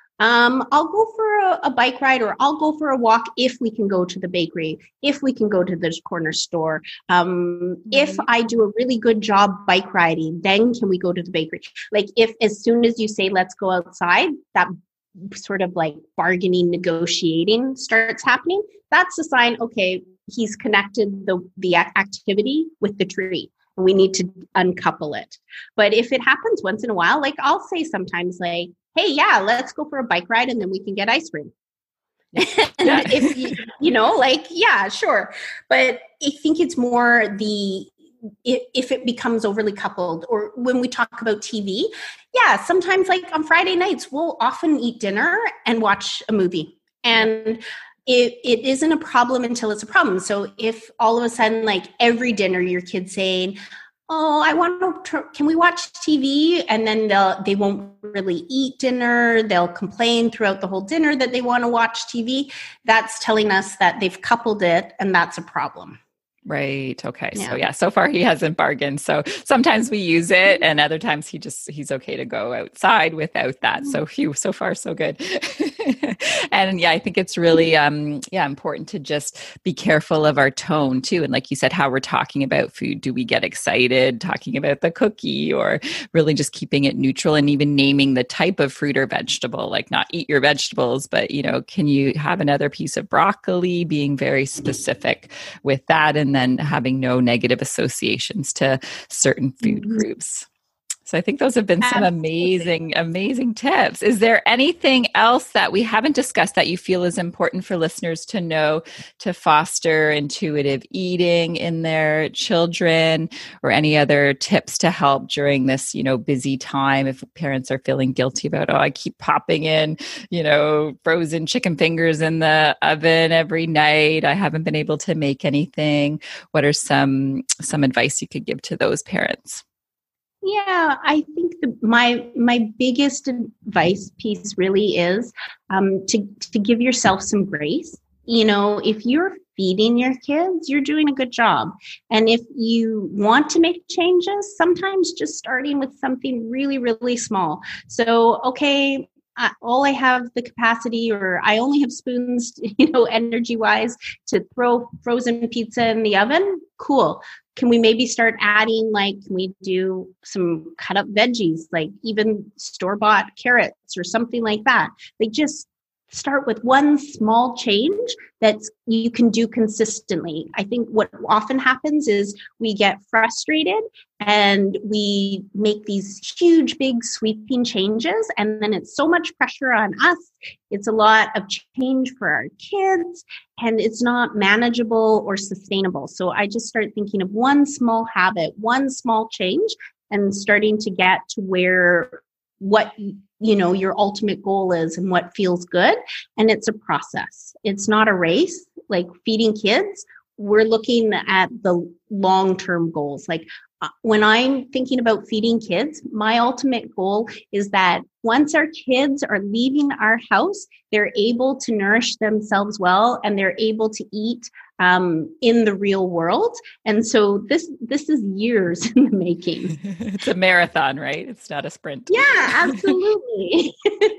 Um, I'll go for a, a bike ride, or I'll go for a walk if we can go to the bakery, if we can go to this corner store. Um, mm-hmm. If I do a really good job bike riding, then can we go to the bakery? Like if as soon as you say, let's go outside, that sort of like bargaining, negotiating starts happening, that's a sign, okay, he's connected the, the activity with the treat, and we need to uncouple it. But if it happens once in a while, like I'll say sometimes like, hey, yeah, let's go for a bike ride and then we can get ice cream. If you, you know, like, yeah, sure. But I think it's more the, if, if it becomes overly coupled, or when we talk about T V, yeah, sometimes like on Friday nights, we'll often eat dinner and watch a movie. And It, it isn't a problem until it's a problem. So if all of a sudden, like every dinner, your kid's saying, oh, I want to, can we watch T V? And then they'll, they won't really eat dinner. They'll complain throughout the whole dinner that they want to watch T V. That's telling us that they've coupled it, and that's a problem. Right. Okay. Yeah. So yeah, so far he hasn't bargained. So sometimes we use it, and other times he just, he's okay to go outside without that. So phew, so far so good. And yeah, I think it's really, um, yeah, important to just be careful of our tone too. And like you said, how we're talking about food. Do we get excited talking about the cookie, or really just keeping it neutral, and even naming the type of fruit or vegetable, like not eat your vegetables, but you know, can you have another piece of broccoli, being very specific with that, and then having no negative associations to certain food mm-hmm. groups. So I think those have been some amazing, amazing tips. Is there anything else that we haven't discussed that you feel is important for listeners to know to foster intuitive eating in their children, or any other tips to help during this, you know, busy time if parents are feeling guilty about, oh, I keep popping in, you know, frozen chicken fingers in the oven every night. I haven't been able to make anything. What are some some advice you could give to those parents? Yeah, I think the, my my biggest advice piece really is um, to to give yourself some grace. You know, if you're feeding your kids, you're doing a good job. And if you want to make changes, sometimes just starting with something really, really small. So, okay, uh, all I have the capacity, or I only have spoons, you know, energy wise, to throw frozen pizza in the oven. Cool. Can we maybe start adding, like, can we do some cut up veggies, like even store bought carrots or something like that? Like, just start with one small change that you can do consistently. I think what often happens is we get frustrated and we make these huge, big, sweeping changes. And then it's so much pressure on us. It's a lot of change for our kids, and it's not manageable or sustainable. So I just start thinking of one small habit, one small change, and starting to get to where what you know your ultimate goal is and what feels good. And it's a process. It's not a race. Like feeding kids, we're looking at the long-term goals. Like uh, when I'm thinking about feeding kids, my ultimate goal is that once our kids are leaving our house, they're able to nourish themselves well, and they're able to eat um, in the real world. And so this this is years in the making. It's a marathon, right? It's not a sprint. Yeah, absolutely.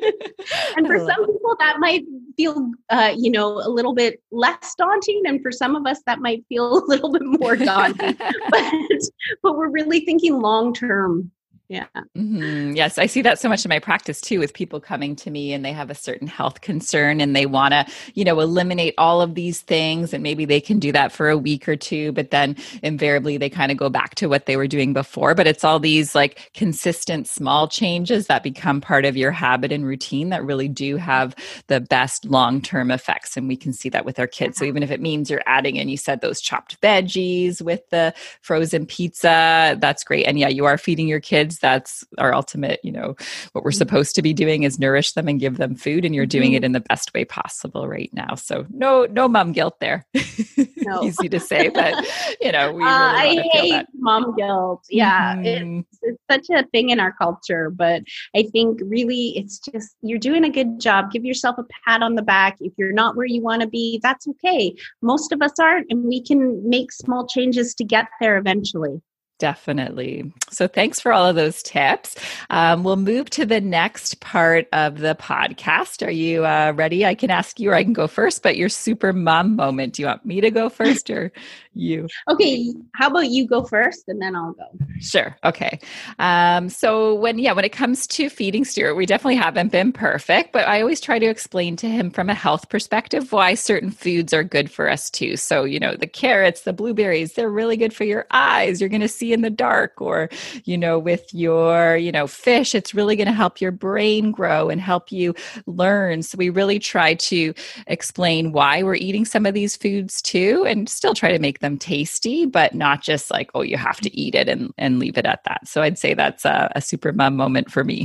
And for some people, that might feel, uh, you know, a little bit less daunting, and for some of us, that might feel a little bit more daunting. but but we're really thinking long term. Yeah. Mm-hmm. Yes. I see that so much in my practice too, with people coming to me and they have a certain health concern and they want to, you know, eliminate all of these things, and maybe they can do that for a week or two, but then invariably they kind of go back to what they were doing before. But it's all these like consistent small changes that become part of your habit and routine that really do have the best long-term effects. And we can see that with our kids. So even if it means you're adding in, you said those chopped veggies with the frozen pizza, that's great. And yeah, you are feeding your kids. That's our ultimate, you know, what we're supposed to be doing is nourish them and give them food, and you're doing Mhm. it in the best way possible right now. So no, no mom guilt there. No. Easy to say, but you know, we really Uh, want I to feel hate that. mom guilt. Yeah, Mhm. it's, it's such a thing in our culture, but I think really it's just, you're doing a good job. Give yourself a pat on the back. If you're not where you want to be, that's okay. Most of us aren't, and we can make small changes to get there eventually. Definitely. So thanks for all of those tips. Um, we'll move to the next part of the podcast. Are you uh, ready? I can ask you, or I can go first, but your super mom moment. Do you want me to go first or you? Okay, how about you go first and then I'll go. Sure. Okay. Um, so when, yeah, when it comes to feeding Stuart, we definitely haven't been perfect, but I always try to explain to him from a health perspective why certain foods are good for us too. So, you know, the carrots, the blueberries, they're really good for your eyes. You're going to see in the dark. Or, you know, with your, you know, fish, it's really going to help your brain grow and help you learn. So we really try to explain why we're eating some of these foods too, and still try to make them tasty, but not just like, oh, you have to eat it and, and leave it at that. So I'd say that's a, a super mom moment for me.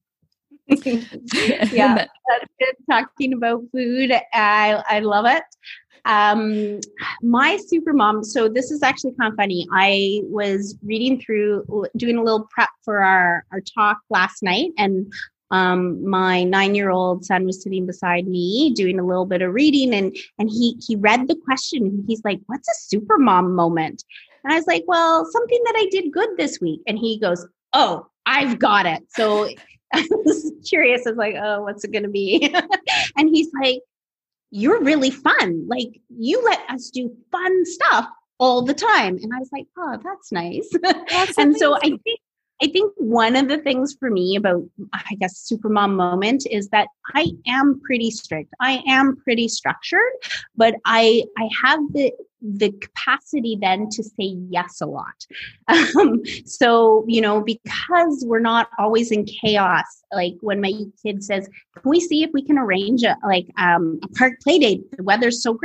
Yeah, that's good talking about food. I, I love it. Um, my super mom. So this is actually kind of funny. I was reading through, doing a little prep for our, our talk last night, and um, my nine-year-old son was sitting beside me doing a little bit of reading, and and he he read the question, and he's like, "What's a super mom moment?" And I was like, "Well, something that I did good this week." And he goes, "Oh, I've got it." So I was curious. I was like, "Oh, what's it going to be?" And he's like, "You're really fun. Like, you let us do fun stuff all the time." And I was like, "Oh, that's nice." That's And so I amazing. think I think one of the things for me about, I guess, supermom moment is that I am pretty strict. I am pretty structured, but I I have the the capacity then to say yes a lot. Um, so, you know, because we're not always in chaos, like when my kid says, "Can we see if we can arrange a, like um, a park play date? The weather's so great."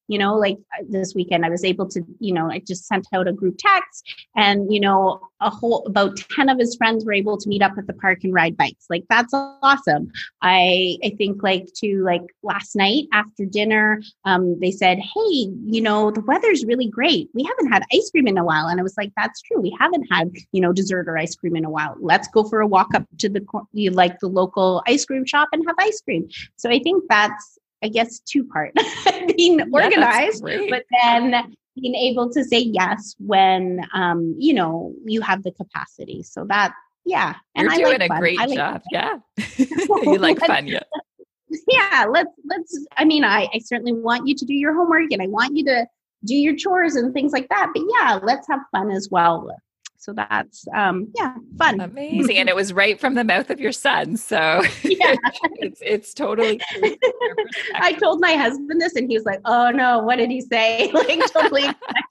you know, like this weekend I was able to, you know, I just sent out a group text and, you know, a whole, about ten of his friends were able to meet up at the park and ride bikes. Like, that's awesome. I, I think like to like last night after dinner, um, they said, hey, you know, the weather's really great. We haven't had ice cream in a while. And I was like, that's true. We haven't had, you know, dessert or ice cream in a while. Let's go for a walk up to the, you like the local ice cream shop and have ice cream. So I think that's, I guess, two part being organized, yeah, but then being able to say yes when, um, you know, you have the capacity. So that, yeah. And You're I doing like a fun. great like job. Fun. Yeah. You like fun. Yeah. Yeah. Let's, let's, I mean, I, I certainly want you to do your homework and I want you to do your chores and things like that, but yeah, let's have fun as well. So that's, um, yeah, fun. Amazing. And it was right from the mouth of your son. So yeah. it's, it's totally true. I told my husband this and he was like, oh no, what did he say? Like totally.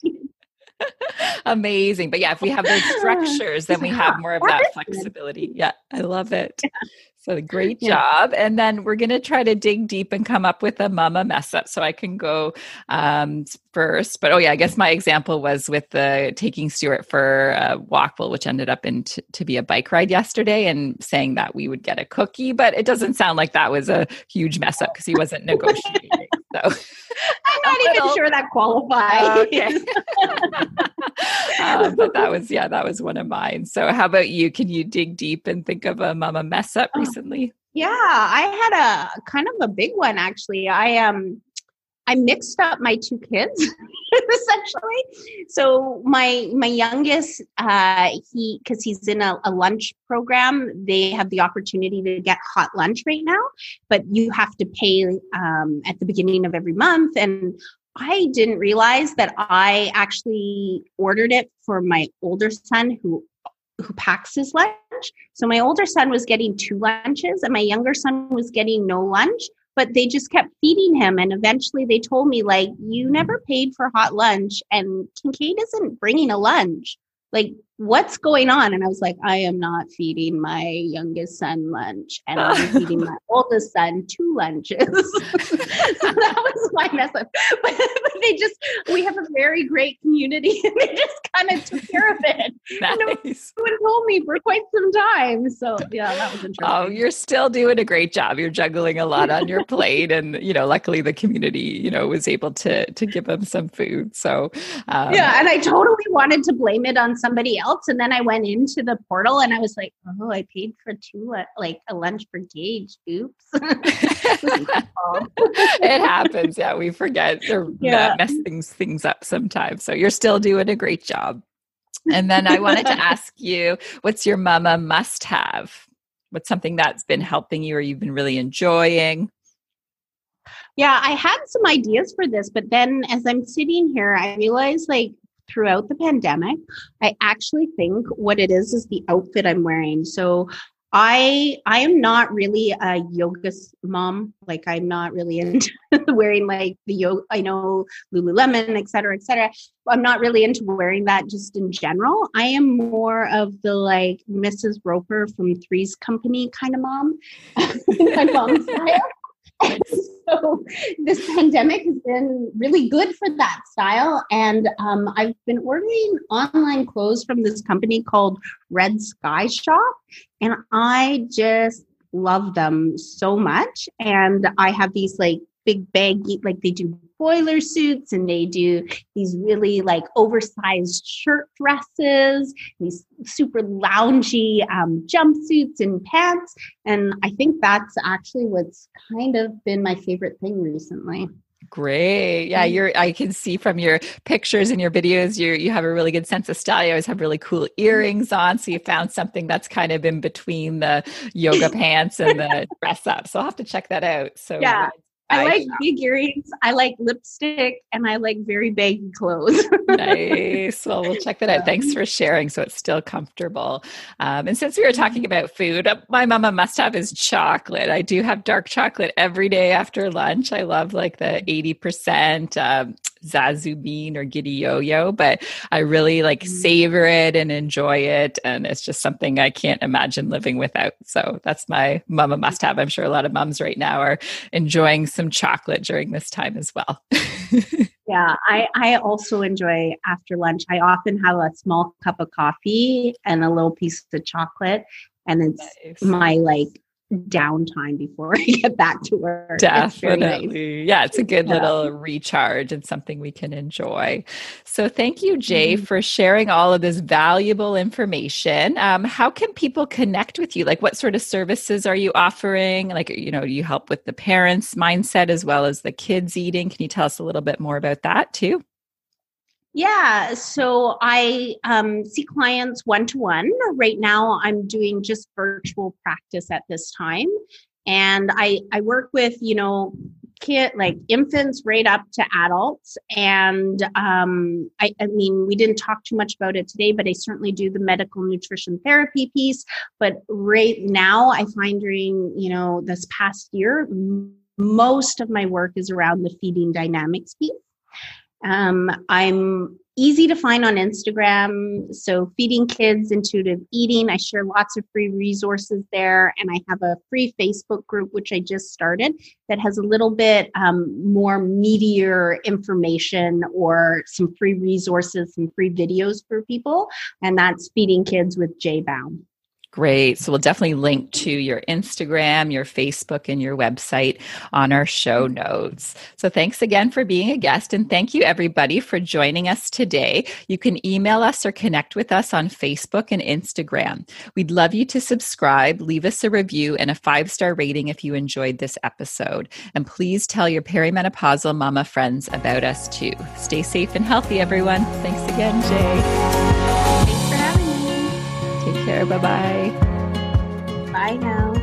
Amazing. But yeah, if we have those structures, then we have more of that flexibility. Yeah, I love it. Yeah. So great job. Yeah. And then we're going to try to dig deep and come up with a mama mess up. So I can go um, first. But oh yeah, I guess my example was with the taking Stuart for a walkable, which ended up in t- to be a bike ride yesterday, and saying that we would get a cookie. But it doesn't sound like that was a huge mess up because he wasn't negotiating. So I'm not even little, sure that qualifies. Okay. um, but that was, yeah, that was one of mine. So how about you? Can you dig deep and think of a mama mess up recently? Yeah, I had a kind of a big one, actually. I, um, I mixed up my two kids essentially. So my, my youngest, uh, he, cause he's in a, a lunch program, they have the opportunity to get hot lunch right now, but you have to pay, um, at the beginning of every month. And I didn't realize that I actually ordered it for my older son who who packs his lunch. So my older son was getting two lunches and my younger son was getting no lunch, but they just kept feeding him. And eventually they told me, like, you never paid for hot lunch and Kincaid isn't bringing a lunch. Like, what's going on? And I was like, I am not feeding my youngest son lunch and I'm feeding my oldest son two lunches. So that was my mess up. But, but they just, we have a very great community and they just kind of took care of it. Nice. No one told me for quite some time. So yeah, that was interesting. Oh, you're still doing a great job. You're juggling a lot on your plate. And, you know, luckily the community, you know, was able to, to give them some food. So um, yeah. And I totally wanted to blame it on somebody else. And then I went into the portal and I was like, oh, I paid for two, uh, like a lunch for Gage. Oops. It happens. Yeah. We forget or yeah. mess things, things up sometimes. So you're still doing a great job. And then I wanted to ask you, what's your mama must have? What's something that's been helping you or you've been really enjoying? Yeah, I had some ideas for this, but then as I'm sitting here, I realized like throughout the pandemic, I actually think what it is is the outfit I'm wearing. So I I am not really a yoga mom. Like I'm not really into wearing like the yoga. I know Lululemon, et cetera, et cetera. I'm not really into wearing that just in general. I am more of the like Missus Roper from Three's Company kind of mom. My mom's style. And so this pandemic has been really good for that style. And um, I've been ordering online clothes from this company called Red Sky Shop. And I just love them so much. And I have these like big baggy, like they do boiler suits and they do these really like oversized shirt dresses, these super loungy um, jumpsuits and pants. And I think that's actually what's kind of been my favorite thing recently. Great. Yeah, you're I can see from your pictures and your videos, you you have a really good sense of style. You always have really cool earrings on. So you found something that's kind of in between the yoga pants and the dress up. So I'll have to check that out. So yeah. I like shop. Big earrings. I like lipstick and I like very baggy clothes. Nice. Well, we'll check that out. Thanks for sharing. So it's still comfortable. Um, and since we were talking about food, my mama must have is chocolate. I do have dark chocolate every day after lunch. I love like the eighty percent um, Zazu bean or giddy yo-yo, but I really like mm. savor it and enjoy it. And it's just something I can't imagine living without. So that's my mama must have. I'm sure a lot of moms right now are enjoying some chocolate during this time as well. Yeah, I, I also enjoy after lunch. I often have a small cup of coffee and a little piece of chocolate, and it's nice. My like downtime before I get back to work. Definitely. Nice. Yeah, it's a good yeah. little recharge and something we can enjoy. So thank you, Jay, mm-hmm. for sharing all of this valuable information. Um, how can people connect with you? Like, what sort of services are you offering? Like, you know, you help with the parents' mindset as well as the kids eating. Can you tell us a little bit more about that too? Yeah, so I um, see clients one-to-one. Right now, I'm doing just virtual practice at this time. And I, I work with, you know, kid, like infants right up to adults. And um, I, I mean, we didn't talk too much about it today, but I certainly do the medical nutrition therapy piece. But right now, I find during, you know, this past year, most of my work is around the feeding dynamics piece. Um, I'm easy to find on Instagram. So Feeding Kids Intuitive Eating. I share lots of free resources there. And I have a free Facebook group, which I just started, that has a little bit um, more meatier information or some free resources, some free videos for people. And that's Feeding Kids with Jay Baum. Great. So we'll definitely link to your Instagram, your Facebook, and your website on our show notes. So thanks again for being a guest. And thank you, everybody, for joining us today. You can email us or connect with us on Facebook and Instagram. We'd love you to subscribe, leave us a review, and a five-star rating if you enjoyed this episode. And please tell your perimenopausal mama friends about us too. Stay safe and healthy, everyone. Thanks again, Jay. Thanks for having me. Take care. Bye-bye. Bye now.